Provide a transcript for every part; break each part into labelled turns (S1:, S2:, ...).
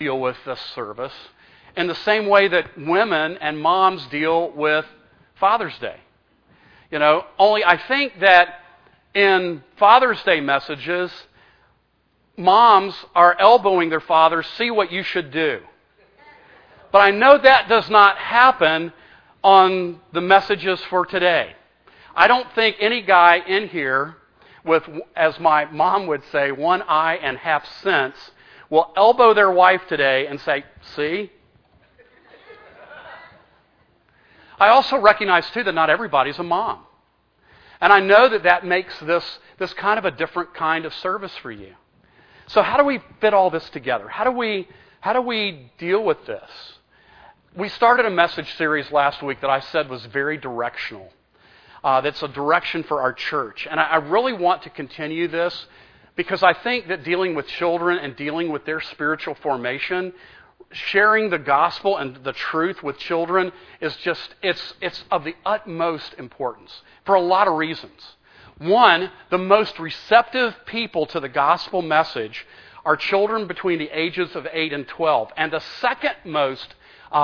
S1: deal with this service in the same way that women and moms deal with Father's Day. Only I think that in Father's Day messages, moms are elbowing their fathers, see what you should do. But I know that does not happen on the messages for today. I don't think any guy in here with, as my mom would say, one eye and half sense will elbow their wife today and say, see? I also recognize, too, that not everybody's a mom. And I know that that makes this kind of a different kind of service for you. So how do we fit all this together? How do we deal with this? We started a message series last week that I said was very directional. That's a direction for our church. And I really want to continue this because I think that dealing with children and dealing with their spiritual formation, sharing the gospel and the truth with children is just, it's of the utmost importance for a lot of reasons. One, the most receptive people to the gospel message are children between the ages of 8 and 12. And the second most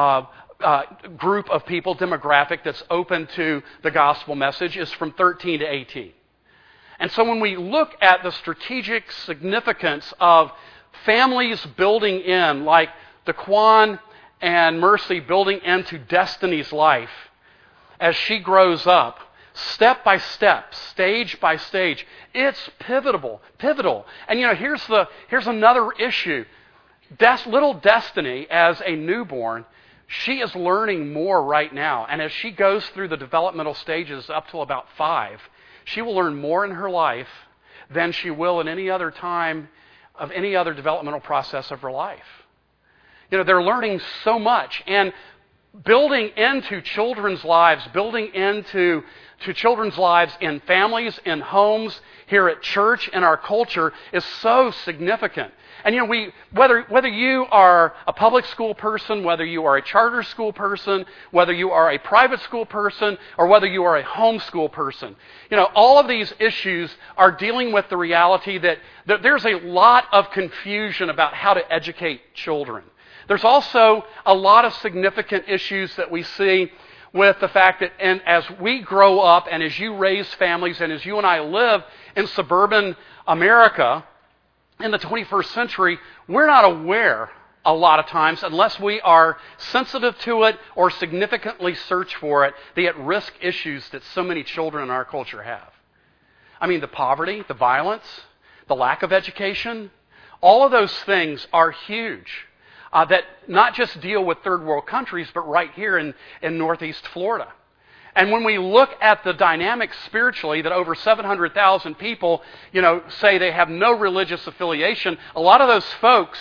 S1: group of people, demographic, that's open to the gospel message is from 13 to 18. And so when we look at the strategic significance of families building in, like Daquan and Mercy building into Destiny's life as she grows up, step by step, stage by stage, it's pivotal. And here's another issue. Little Destiny, as a newborn, she is learning more right now. And as she goes through the developmental stages up till about 5, she will learn more in her life than she will in any other time of any other developmental process of her life. They're learning so much. And building into children's lives, building into children's lives in families, in homes, here at church, in our culture, is so significant. And whether you are a public school person, whether you are a charter school person, whether you are a private school person, or whether you are a homeschool person, all of these issues are dealing with the reality that there's a lot of confusion about how to educate children. There's also a lot of significant issues that we see with the fact that as we grow up and as you raise families and as you and I live in suburban America in the 21st century, we're not aware a lot of times, unless we are sensitive to it or significantly search for it, the at-risk issues that so many children in our culture have. I mean, the poverty, the violence, the lack of education, all of those things are huge. That not just deal with third world countries, but right here in Northeast Florida. And when we look at the dynamics spiritually, that over 700,000 people, say they have no religious affiliation, a lot of those folks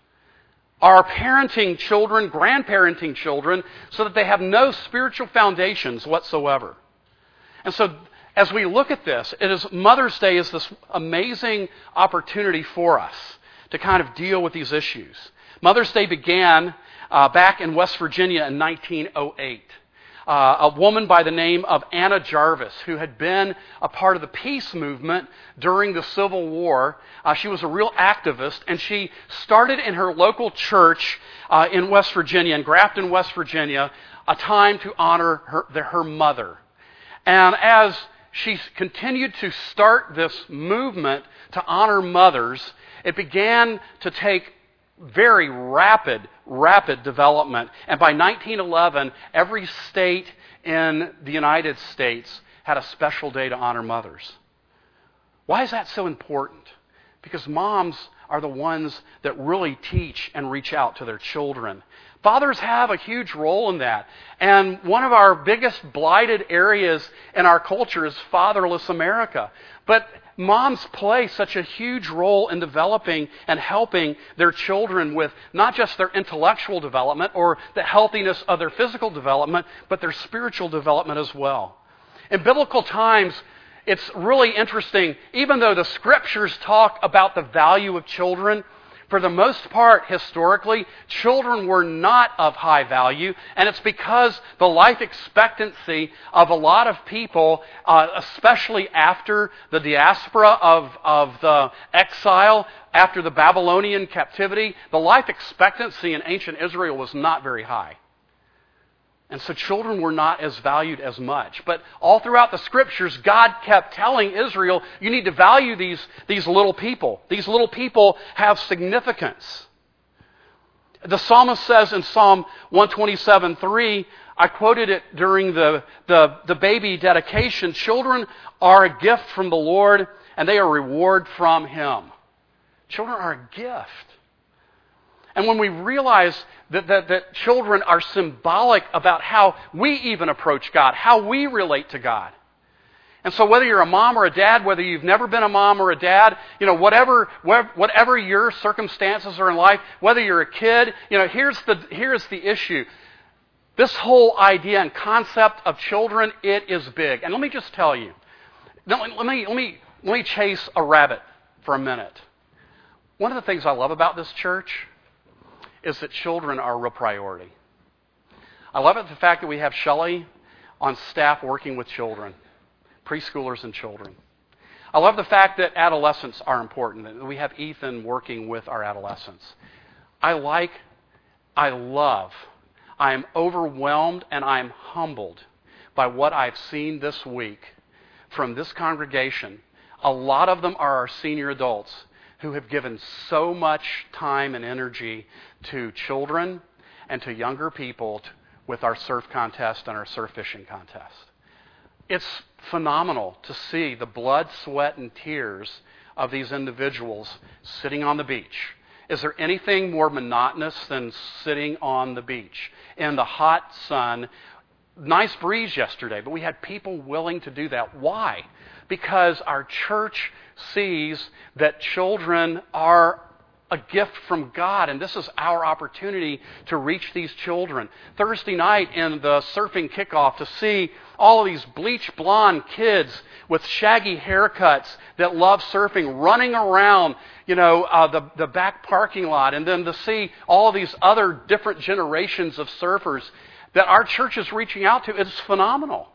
S1: are parenting children, grandparenting children, so that they have no spiritual foundations whatsoever. And so as we look at this, Mother's Day is this amazing opportunity for us to kind of deal with these issues. Mother's Day began back in West Virginia in 1908. A woman by the name of Anna Jarvis, who had been a part of the peace movement during the Civil War. She was a real activist, and she started in her local church in West Virginia, in Grafton, West Virginia, a time to honor her mother. And as she continued to start this movement to honor mothers, it began to take very rapid development. And by 1911, every state in the United States had a special day to honor mothers. Why is that so important? Because moms are the ones that really teach and reach out to their children. Fathers have a huge role in that. And one of our biggest blighted areas in our culture is fatherless America. But moms play such a huge role in developing and helping their children with not just their intellectual development or the healthiness of their physical development, but their spiritual development as well. In biblical times, it's really interesting, even though the scriptures talk about the value of children, For the most part, historically, children were not of high value, and it's because the life expectancy of a lot of people, especially after the diaspora of the exile, after the Babylonian captivity, the life expectancy in ancient Israel was not very high. And so children were not as valued as much. But all throughout the Scriptures, God kept telling Israel, you need to value these little people. These little people have significance. The psalmist says in Psalm 127:3, I quoted it during the baby dedication, children are a gift from the Lord, and they are a reward from Him. Children are a gift. And when we realize that children are symbolic about how we even approach God, how we relate to God. And so whether you're a mom or a dad, whether you've never been a mom or a dad, whatever your circumstances are in life, whether you're a kid, here's the issue. This whole idea and concept of children, it is big. And let me just tell you, let me chase a rabbit for a minute. One of the things I love about this church is that children are a real priority. I love the fact that we have Shelley on staff working with children, preschoolers and children. I love the fact that adolescents are important, that we have Ethan working with our adolescents. I am overwhelmed and I'm humbled by what I've seen this week from this congregation. A lot of them are our senior adults who have given so much time and energy to children and to younger people with our surf contest and our surf fishing contest. It's phenomenal to see the blood, sweat, and tears of these individuals sitting on the beach. Is there anything more monotonous than sitting on the beach in the hot sun? Nice breeze yesterday, but we had people willing to do that. Why? Because our church sees that children are a gift from God, and this is our opportunity to reach these children. Thursday night in the surfing kickoff, to see all of these bleach blonde kids with shaggy haircuts that love surfing running around, the back parking lot, and then to see all of these other different generations of surfers that our church is reaching out to, it's phenomenal.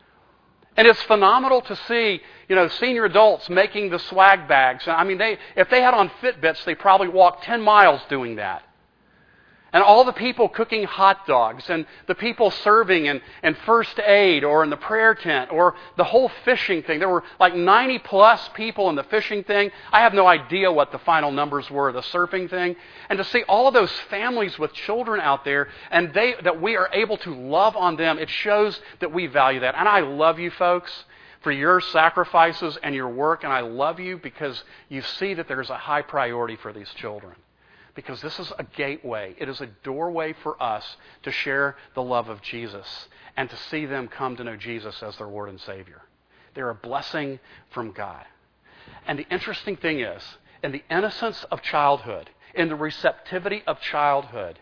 S1: And it's phenomenal to see, senior adults making the swag bags. I mean, if they had on Fitbits, they probably walked 10 miles doing that. And all the people cooking hot dogs, and the people serving in first aid, or in the prayer tent, or the whole fishing thing. There were like 90 plus people in the fishing thing. I have no idea what the final numbers were of the surfing thing. And to see all of those families with children out there, and that we are able to love on them, it shows that we value that. And I love you folks for your sacrifices and your work, and I love you because you see that there's a high priority for these children. Because this is a gateway. It is a doorway for us to share the love of Jesus and to see them come to know Jesus as their Lord and Savior. They're a blessing from God. And the interesting thing is, in the innocence of childhood, in the receptivity of childhood,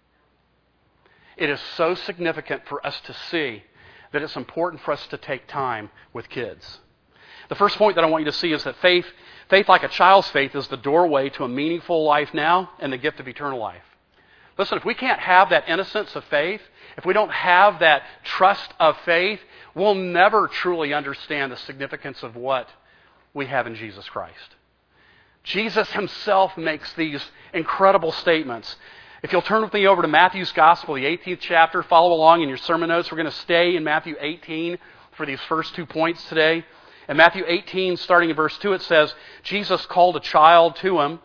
S1: it is so significant for us to see that it's important for us to take time with kids. The first point that I want you to see is that faith like a child's faith, is the doorway to a meaningful life now and the gift of eternal life. Listen, if we can't have that innocence of faith, if we don't have that trust of faith, we'll never truly understand the significance of what we have in Jesus Christ. Jesus Himself makes these incredible statements. If you'll turn with me over to Matthew's Gospel, the 18th chapter, follow along in your sermon notes. We're going to stay in Matthew 18 for these first 2 points today. In Matthew 18, starting in verse 2, it says, Jesus called a child to Him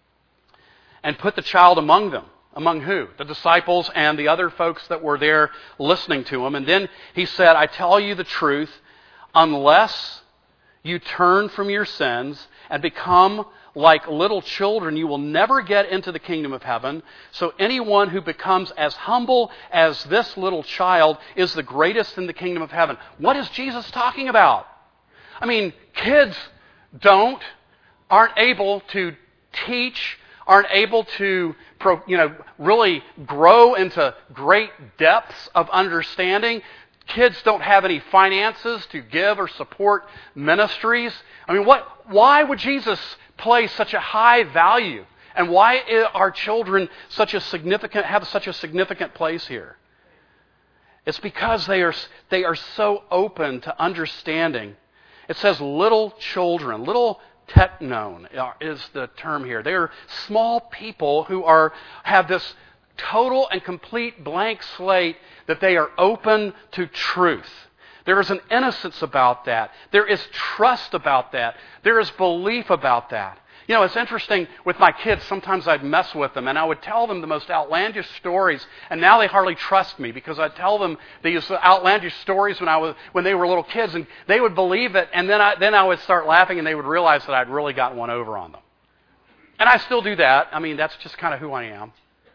S1: and put the child among them. Among who? The disciples and the other folks that were there listening to Him. And then He said, I tell you the truth, unless you turn from your sins and become like little children, you will never get into the kingdom of heaven. So anyone who becomes as humble as this little child is the greatest in the kingdom of heaven. What is Jesus talking about? I mean, kids aren't able to teach, aren't able to, really grow into great depths of understanding. Kids don't have any finances to give or support ministries. I mean, why would Jesus place such a high value And why are children have such a significant place here? It's because they are so open to understanding. It says little children, little teknon is the term here. They are small people who have this total and complete blank slate that they are open to truth. There is an innocence about that. There is trust about that. There is belief about that. You know, it's interesting with my kids, sometimes I'd mess with them and I would tell them the most outlandish stories, and now they hardly trust me because I'd tell them these outlandish stories when they were little kids, and they would believe it, and then I would start laughing and they would realize that I'd really gotten one over on them. And I still do that. I mean, that's just kind of who I am.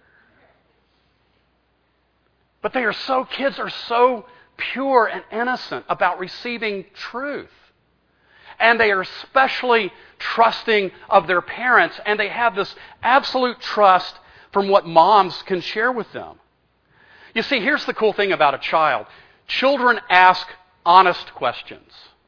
S1: But kids are so pure and innocent about receiving truth. And they are especially trusting of their parents, and they have this absolute trust from what moms can share with them. You see, here's the cool thing about a child. Children ask honest questions.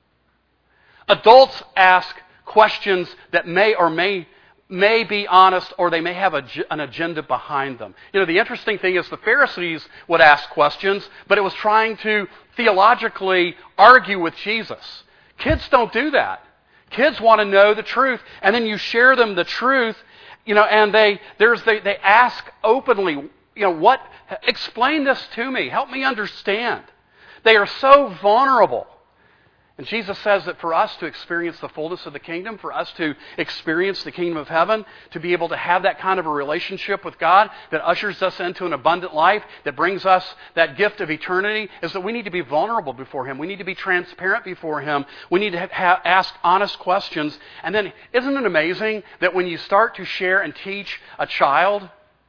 S1: Adults ask questions that may or may be honest, or they may have an agenda behind them. You know, the interesting thing is the Pharisees would ask questions, but it was trying to theologically argue with Jesus. Kids don't do that. Kids want to know the truth, and then you share them the truth, you know, and they ask openly, you know, explain this to me, help me understand. They are so vulnerable. And Jesus says that for us to experience the fullness of the kingdom, for us to experience the kingdom of heaven, to be able to have that kind of a relationship with God that ushers us into an abundant life, that brings us that gift of eternity, is that we need to be vulnerable before Him. We need to be transparent before Him. We need to ask honest questions. And then, isn't it amazing that when you start to share and teach a child,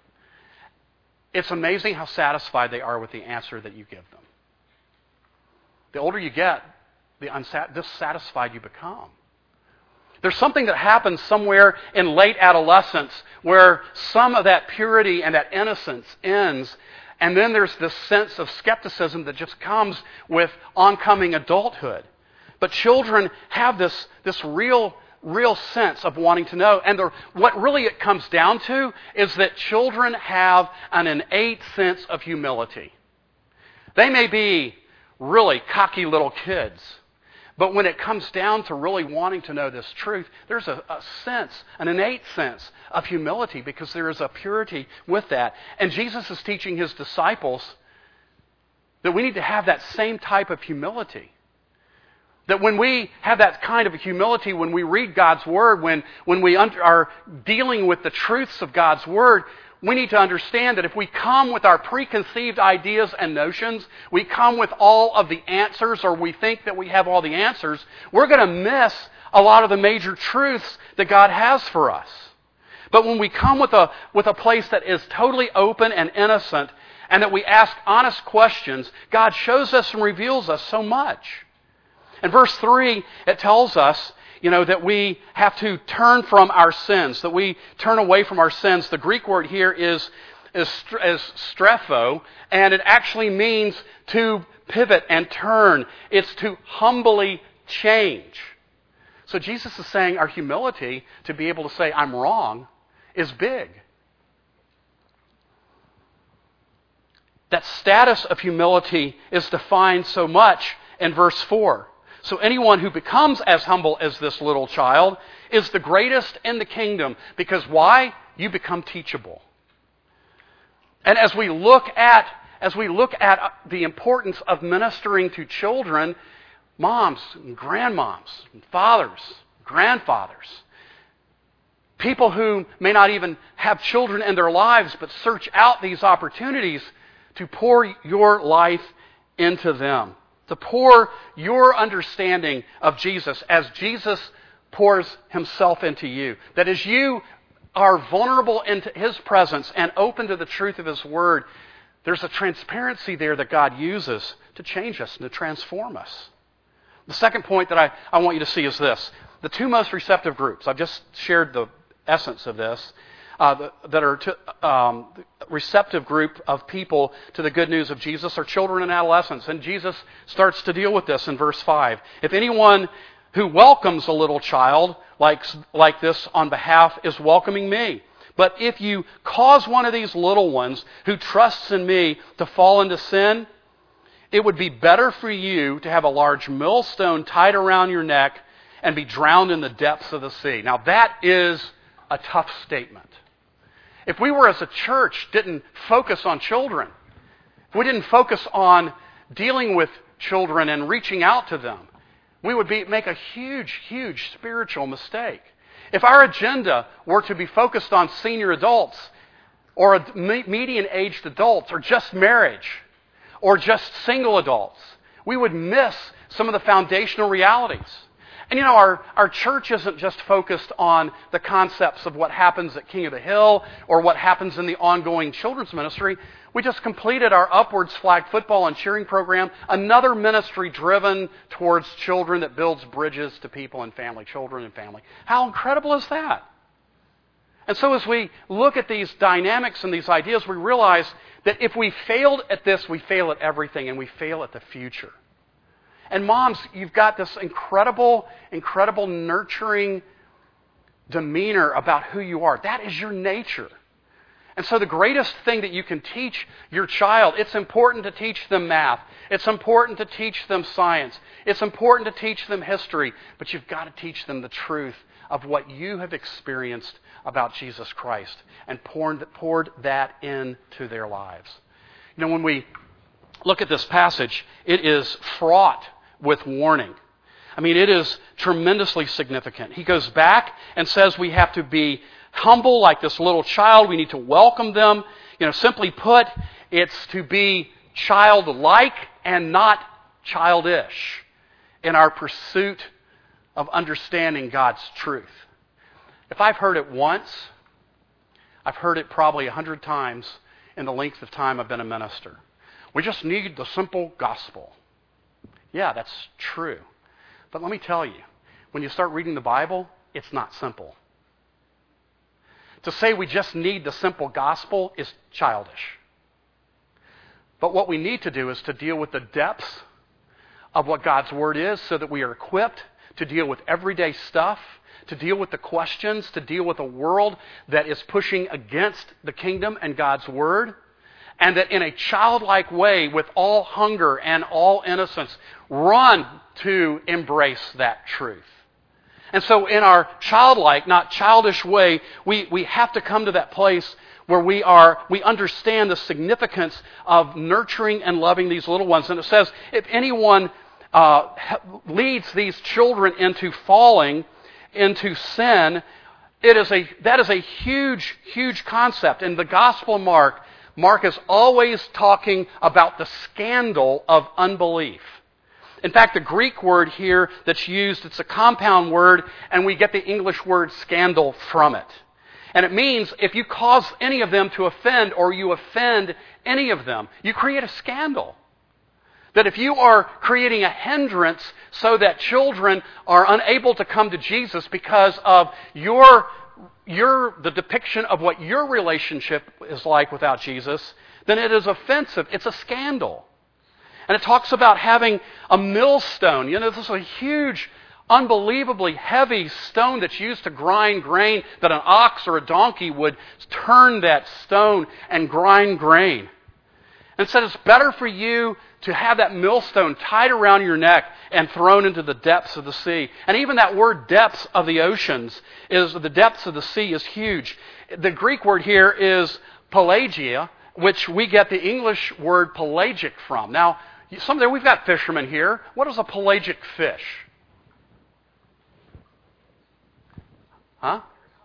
S1: it's amazing how satisfied they are with the answer that you give them. The older you get, the dissatisfied you become. There's something that happens somewhere in late adolescence where some of that purity and that innocence ends, and then there's this sense of skepticism that just comes with oncoming adulthood. But children have this real sense of wanting to know. And what really it comes down to is that children have an innate sense of humility. They may be really cocky little kids, but when it comes down to really wanting to know this truth, there's an innate sense of humility, because there is a purity with that. And Jesus is teaching His disciples that we need to have that same type of humility. That when we have that kind of humility, when we read God's Word, when we are dealing with the truths of God's Word, we need to understand that if we come with our preconceived ideas and notions, we come with all of the answers, or we think that we have all the answers, we're going to miss a lot of the major truths that God has for us. But when we come with a place that is totally open and innocent, and that we ask honest questions, God shows us and reveals us so much. In verse 3, it tells us, you know, that we have to turn from our sins, that we turn away from our sins. The Greek word here is strepho, and it actually means to pivot and turn. It's to humbly change. So Jesus is saying our humility to be able to say, I'm wrong, is big. That status of humility is defined so much in verse 4. So anyone who becomes as humble as this little child is the greatest in the kingdom. Because why? You become teachable. And as we look at the importance of ministering to children, moms and grandmoms, and fathers, grandfathers, people who may not even have children in their lives but search out these opportunities to pour your life into them. To pour your understanding of Jesus as Jesus pours Himself into you. That as you are vulnerable into His presence and open to the truth of His Word, there's a transparency there that God uses to change us and to transform us. The second point that I want you to see is this. The two most receptive groups, I've just shared the essence of this, that are receptive group of people to the good news of Jesus are children and adolescents. And Jesus starts to deal with this in verse 5. If anyone who welcomes a little child like this on behalf is welcoming me. But if you cause one of these little ones who trusts in me to fall into sin, it would be better for you to have a large millstone tied around your neck and be drowned in the depths of the sea. Now that is a tough statement. If we were as a church didn't focus on children, if we didn't focus on dealing with children and reaching out to them, we would make a huge, huge spiritual mistake. If our agenda were to be focused on senior adults or median-aged adults or just marriage or just single adults, we would miss some of the foundational realities. And our church isn't just focused on the concepts of what happens at King of the Hill or what happens in the ongoing children's ministry. We just completed our Upwards flag football and cheering program, another ministry driven towards children that builds bridges to people and family, children and family. How incredible is that? And so as we look at these dynamics and these ideas, we realize that if we failed at this, we fail at everything, and we fail at the future. And moms, you've got this incredible, incredible nurturing demeanor about who you are. That is your nature. And so the greatest thing that you can teach your child, it's important to teach them math. It's important to teach them science. It's important to teach them history. But you've got to teach them the truth of what you have experienced about Jesus Christ and poured that into their lives. When we look at this passage, it is fraught with warning. It is tremendously significant. He goes back and says we have to be humble like this little child. We need to welcome them. Simply put, it's to be childlike and not childish in our pursuit of understanding God's truth. If I've heard it once, I've heard it probably 100 times in the length of time I've been a minister. We just need the simple gospel. Yeah, that's true. But let me tell you, when you start reading the Bible, it's not simple. To say we just need the simple gospel is childish. But what we need to do is to deal with the depths of what God's Word is so that we are equipped to deal with everyday stuff, to deal with the questions, to deal with a world that is pushing against the kingdom and God's Word, and that in a childlike way, with all hunger and all innocence, run to embrace that truth. And so in our childlike, not childish way, we have to come to that place where we understand the significance of nurturing and loving these little ones. And it says, if anyone leads these children into falling into sin, that is a huge, huge concept. In the Gospel of Mark is always talking about the scandal of unbelief. In fact, the Greek word here that's used, it's a compound word, and we get the English word scandal from it. And it means if you cause any of them to offend or you offend any of them, you create a scandal. That if you are creating a hindrance so that children are unable to come to Jesus because of the depiction of what your relationship is like without Jesus, then it is offensive. It's a scandal. And it talks about having a millstone. This is a huge, unbelievably heavy stone that's used to grind grain, that an ox or a donkey would turn that stone and grind grain. And said it's better for you to have that millstone tied around your neck and thrown into the depths of the sea. And even that word depths of the oceans, the depths of the sea is huge. The Greek word here is pelagia, which we get the English word pelagic from. Now, we've got fishermen here. What is a pelagic fish? Huh?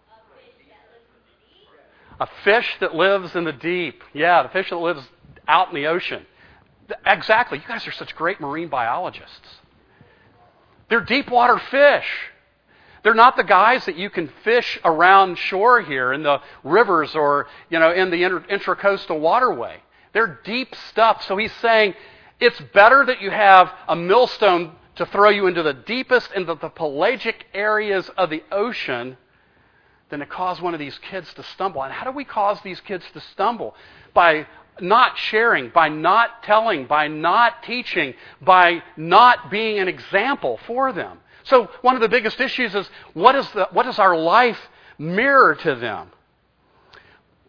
S1: A fish that lives in the deep. Yeah, the fish that lives out in the ocean. Exactly. You guys are such great marine biologists. They're deep water fish. They're not the guys that you can fish around shore here in the rivers or in the intracoastal waterway. They're deep stuff. So he's saying it's better that you have a millstone to throw you into the deepest, into the pelagic areas of the ocean than to cause one of these kids to stumble. And how do we cause these kids to stumble? By not sharing, by not telling, by not teaching, by not being an example for them. So one of the biggest issues is what does our life mirror to them?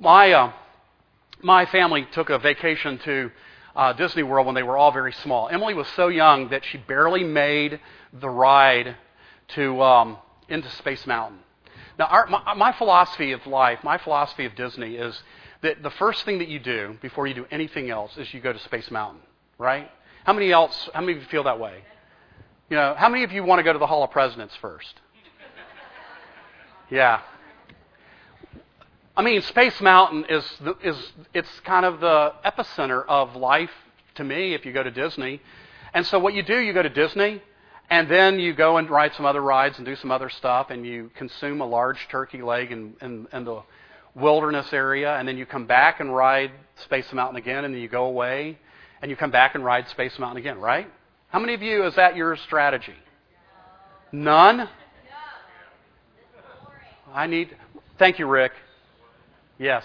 S1: My family took a vacation to Disney World when they were all very small. Emily was so young that she barely made the ride to into Space Mountain. Now, my philosophy of life, my philosophy of Disney is that the first thing that you do before you do anything else is you go to Space Mountain, right? How many of you feel that way? You know, how many of you want to go to the Hall of Presidents first? Yeah. I mean, Space Mountain it's kind of the epicenter of life to me if you go to Disney. And so what you do, you go to Disney, and then you go and ride some other rides and do some other stuff, and you consume a large turkey leg in the wilderness area, and then you come back and ride Space Mountain again, and then you go away, and you come back and ride Space Mountain again, right? How many of you, is that your strategy? None? Thank you, Rick. Yes.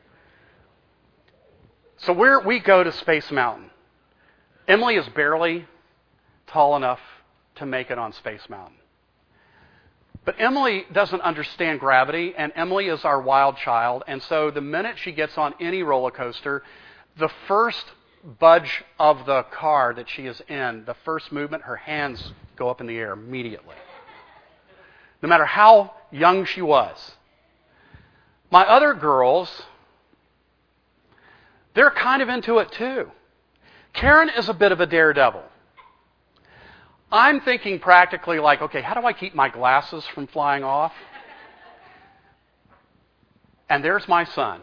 S1: So we go to Space Mountain. Emily is barely tall enough to make it on Space Mountain. But Emily doesn't understand gravity, and Emily is our wild child, and so the minute she gets on any roller coaster, the first budge of the car that she is in, the first movement, her hands go up in the air immediately. No matter how young she was. My other girls, they're kind of into it too. Karen is a bit of a daredevil. I'm thinking practically like, okay, how do I keep my glasses from flying off? And there's my son.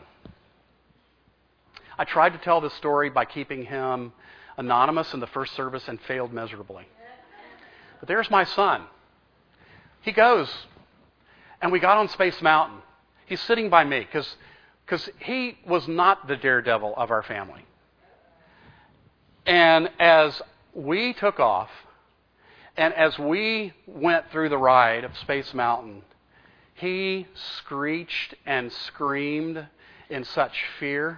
S1: I tried to tell this story by keeping him anonymous in the first service and failed miserably. But there's my son. He goes, and we got on Space Mountain. He's sitting by me because he was not the daredevil of our family. And as we took off, and as we went through the ride of Space Mountain, he screeched and screamed in such fear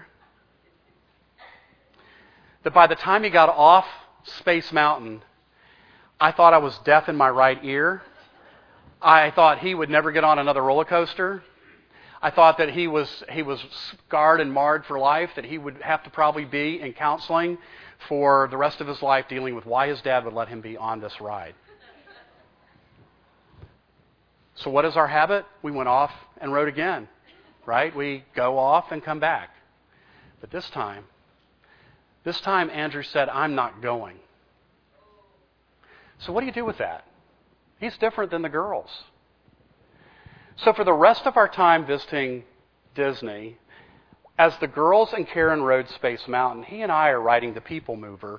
S1: that by the time he got off Space Mountain, I thought I was deaf in my right ear. I thought he would never get on another roller coaster. I thought that he was scarred and marred for life, that he would have to probably be in counseling for the rest of his life dealing with why his dad would let him be on this ride. So what is our habit? We went off and rode again, right? We go off and come back. But this time Andrew said, I'm not going. So what do you do with that? He's different than the girls. So for the rest of our time visiting Disney, as the girls and Karen rode Space Mountain, he and I are riding the people mover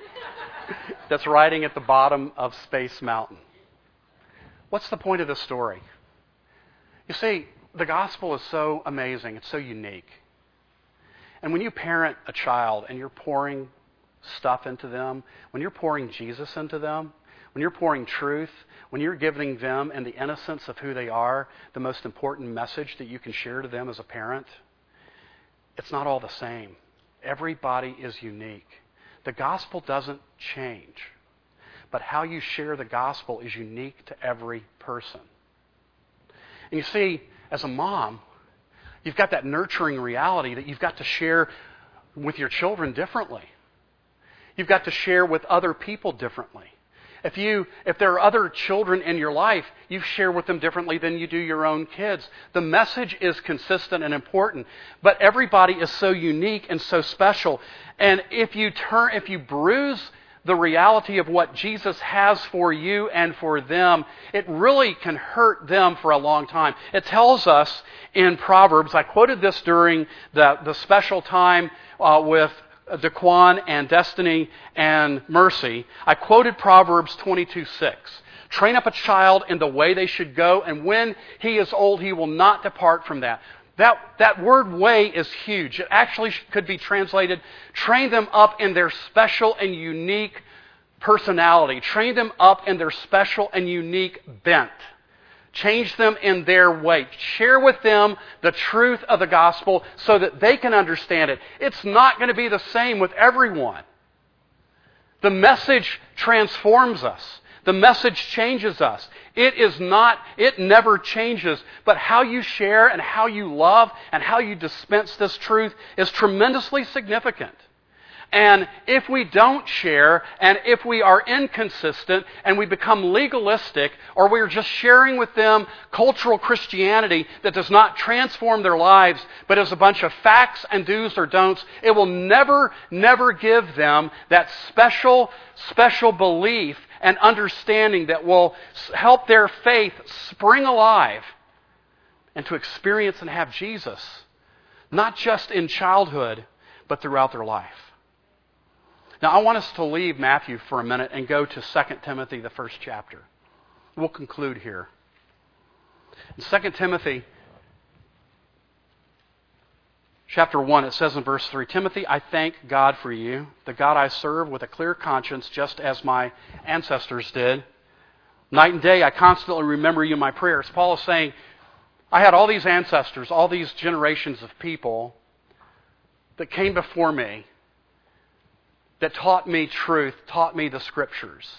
S1: that's riding at the bottom of Space Mountain. What's the point of this story? You see, the gospel is so amazing. It's so unique. And when you parent a child and you're pouring stuff into them, when you're pouring Jesus into them, when you're pouring truth, when you're giving them in the innocence of who they are, the most important message that you can share to them as a parent, it's not all the same. Everybody is unique. The gospel doesn't change. But how you share the gospel is unique to every person. And you see, as a mom, you've got that nurturing reality that you've got to share with your children differently. You've got to share with other people differently. If there are other children in your life, you share with them differently than you do your own kids. The message is consistent and important, but everybody is so unique and so special. And if you bruise the reality of what Jesus has for you and for them, it really can hurt them for a long time. It tells us in Proverbs, I quoted this during the special time with Daquan and Destiny and Mercy. I quoted Proverbs 22:6. Train up a child in the way they should go, and when he is old, he will not depart from that. That word way is huge. It actually could be translated, train them up in their special and unique personality. Train them up in their special and unique bent. Change them in their way. Share with them the truth of the gospel so that they can understand it. It's not going to be the same with everyone. The message transforms us. The message changes us. It never changes, but how you share and how you love and how you dispense this truth is tremendously significant. And if we don't share, and if we are inconsistent, and we become legalistic, or we're just sharing with them cultural Christianity that does not transform their lives, but is a bunch of facts and do's or don'ts, it will never give them that special belief and understanding that will help their faith spring alive and to experience and have Jesus, not just in childhood, but throughout their life. Now, I want us to leave Matthew for a minute and go to 2 Timothy, the first chapter. We'll conclude here. In 2 Timothy, chapter 1, it says in verse 3, Timothy, I thank God for you, the God I serve with a clear conscience, just as my ancestors did. Night and day, I constantly remember you in my prayers. Paul is saying, I had all these ancestors, all these generations of people that came before me, that taught me truth, taught me the Scriptures.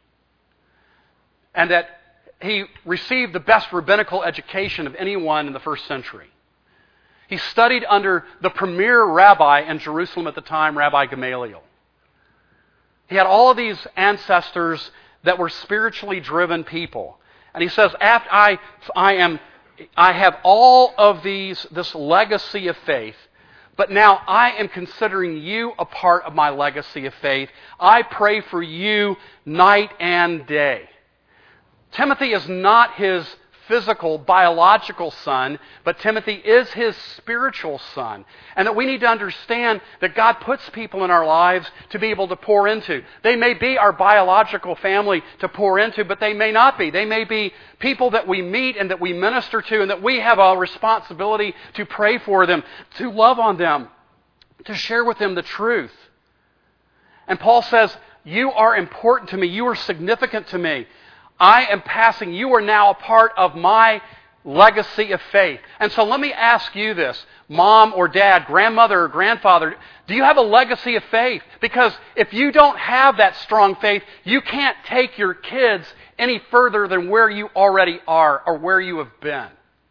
S1: And that he received the best rabbinical education of anyone in the first century. He studied under the premier rabbi in Jerusalem at the time, Rabbi Gamaliel. He had all of these ancestors that were spiritually driven people. And he says, after I have all of this legacy of faith, but now I am considering you a part of my legacy of faith. I pray for you night and day. Timothy is not his physical, biological son, but Timothy is his spiritual son. And that we need to understand that God puts people in our lives to be able to pour into. They may be our biological family to pour into, but they may not be. They may be people that we meet and that we minister to and that we have a responsibility to pray for them, to love on them, to share with them the truth. And Paul says, you are important to me. You are significant to me. I am passing. You are now a part of my legacy of faith. And so let me ask you this, mom or dad, grandmother or grandfather, do you have a legacy of faith? Because if you don't have that strong faith, you can't take your kids any further than where you already are or where you have been.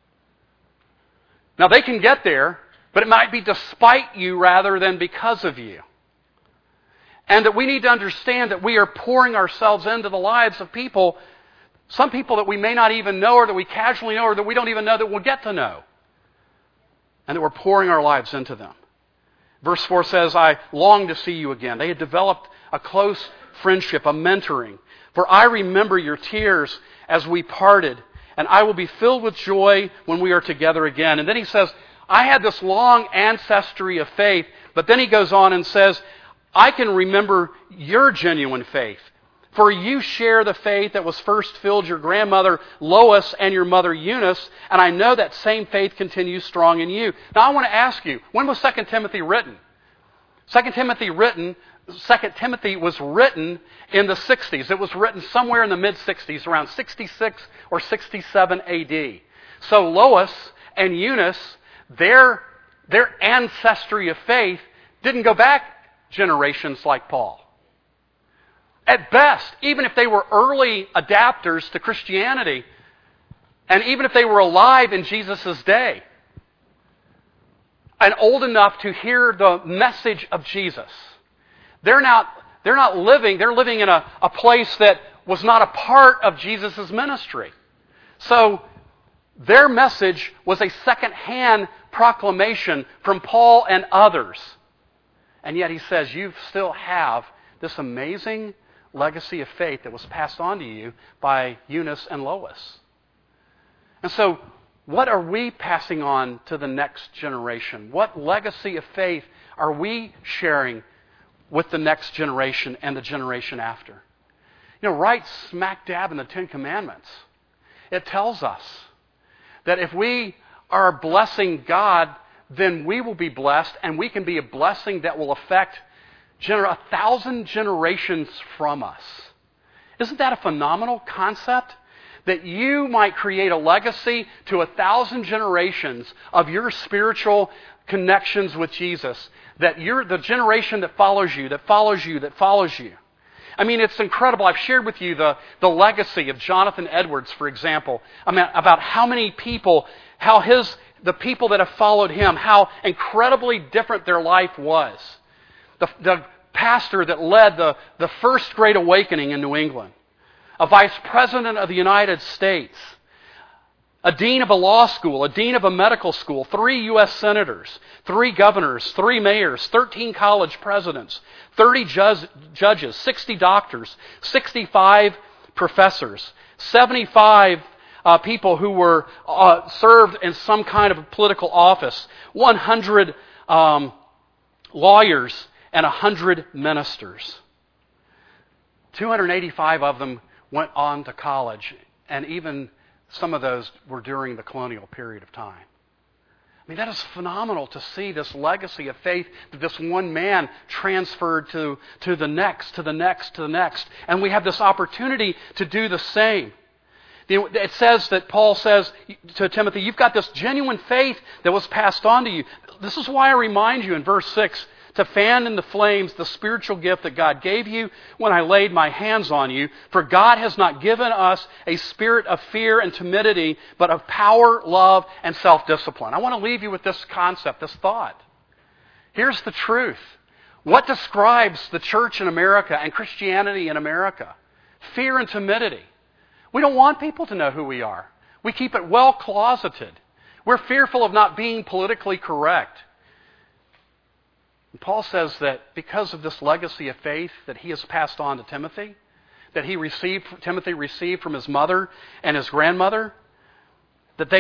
S1: Now they can get there, but it might be despite you rather than because of you. And that we need to understand that we are pouring ourselves into the lives of people, some people that we may not even know or that we casually know or that we don't even know that we'll get to know. And that we're pouring our lives into them. Verse 4 says, I long to see you again. They had developed a close friendship, a mentoring. For I remember your tears as we parted, and I will be filled with joy when we are together again. And then he says, I had this long ancestry of faith, but then he goes on and says, I can remember your genuine faith. For you share the faith that was first filled your grandmother Lois and your mother Eunice, and I know that same faith continues strong in you. Now I want to ask you, when was 2 Timothy written? 2 Timothy was written in the 60s. It was written somewhere in the mid-60s, around 66 or 67 AD. So Lois and Eunice, their ancestry of faith didn't go back generations like Paul. At best, even if they were early adapters to Christianity, and even if they were alive in Jesus' day, and old enough to hear the message of Jesus, they're living in a place that was not a part of Jesus' ministry. So their message was a second-hand proclamation from Paul and others. And yet he says, you still have this amazing legacy of faith that was passed on to you by Eunice and Lois. And so, what are we passing on to the next generation? What legacy of faith are we sharing with the next generation and the generation after? You know, right smack dab in the Ten Commandments, it tells us that if we are blessing God, then we will be blessed, and we can be a blessing that will affect 1,000 generations from us. Isn't that a phenomenal concept? That you might create a legacy to 1,000 generations of your spiritual connections with Jesus. That you're the generation that follows you, that follows you, that follows you. I mean, it's incredible. I've shared with you the legacy of Jonathan Edwards, for example. I mean, about how many people, the people that have followed him, how incredibly different their life was. The pastor that led the first Great Awakening in New England, a vice president of the United States, a dean of a law school, a dean of a medical school, 3 U.S. senators, 3 governors, 3 mayors, 13 college presidents, 30 judges, 60 doctors, 65 professors, 75 people who were served in some kind of political office, 100 lawyers, and 100 ministers. 285 of them went on to college, and even some of those were during the colonial period of time. I mean, that is phenomenal to see this legacy of faith that this one man transferred to the next, to the next, to the next. And we have this opportunity to do the same. It says that Paul says to Timothy, you've got this genuine faith that was passed on to you. This is why I remind you in verse 6, to fan in the flames the spiritual gift that God gave you when I laid my hands on you. For God has not given us a spirit of fear and timidity, but of power, love, and self-discipline. I want to leave you with this concept, this thought. Here's the truth. What describes the church in America and Christianity in America? Fear and timidity. We don't want people to know who we are. We keep it well closeted. We're fearful of not being politically correct. And Paul says that because of this legacy of faith that he has passed on to Timothy, that Timothy received from his mother and his grandmother, that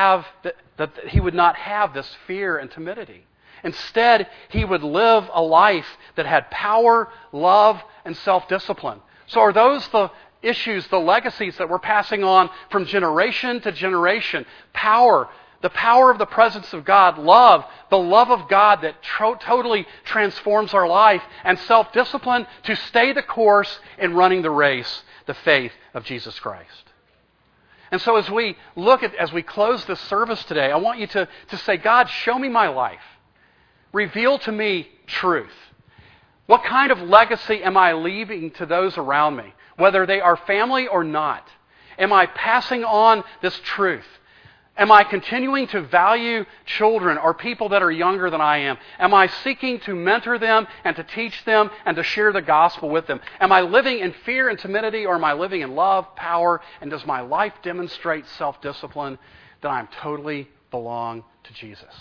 S1: he would not have this fear and timidity. Instead, he would live a life that had power, love, and self-discipline. So are those the issues, the legacies that we're passing on from generation to generation? Power, the power of the presence of God, love, the love of God that totally transforms our life, and self-discipline to stay the course in running the race, the faith of Jesus Christ. And so as we close this service today, I want you to say, God, show me my life. Reveal to me truth. What kind of legacy am I leaving to those around me, whether they are family or not? Am I passing on this truth? Am I continuing to value children or people that are younger than I am? Am I seeking to mentor them and to teach them and to share the gospel with them? Am I living in fear and timidity, or am I living in love, power, and does my life demonstrate self-discipline that I totally belong to Jesus?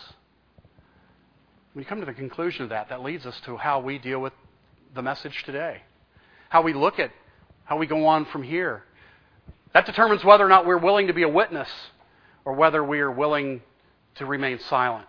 S1: When you come to the conclusion of that leads us to how we deal with the message today. How we look at how we go on from here. That determines whether or not we're willing to be a witness or whether we are willing to remain silent.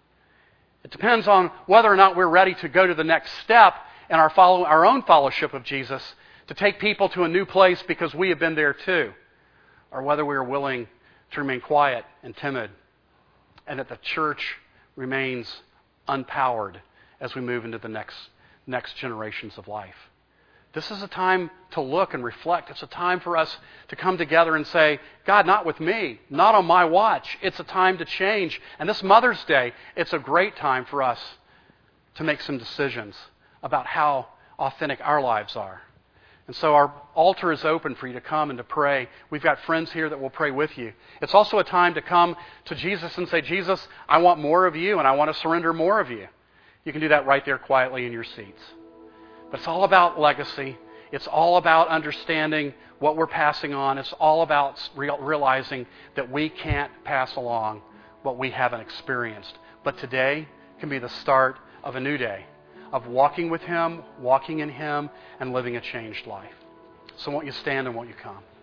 S1: It depends on whether or not we're ready to go to the next step in our own fellowship of Jesus, to take people to a new place because we have been there too, or whether we are willing to remain quiet and timid, and that the church remains unpowered as we move into the next generations of life. This is a time to look and reflect. It's a time for us to come together and say, God, not with me, not on my watch. It's a time to change. And this Mother's Day, it's a great time for us to make some decisions about how authentic our lives are. And so our altar is open for you to come and to pray. We've got friends here that will pray with you. It's also a time to come to Jesus and say, Jesus, I want more of you and I want to surrender more of you. You can do that right there quietly in your seats. But it's all about legacy. It's all about understanding what we're passing on. It's all about realizing that we can't pass along what we haven't experienced. But today can be the start of a new day, of walking with Him, walking in Him, and living a changed life. So won't you stand and won't you come?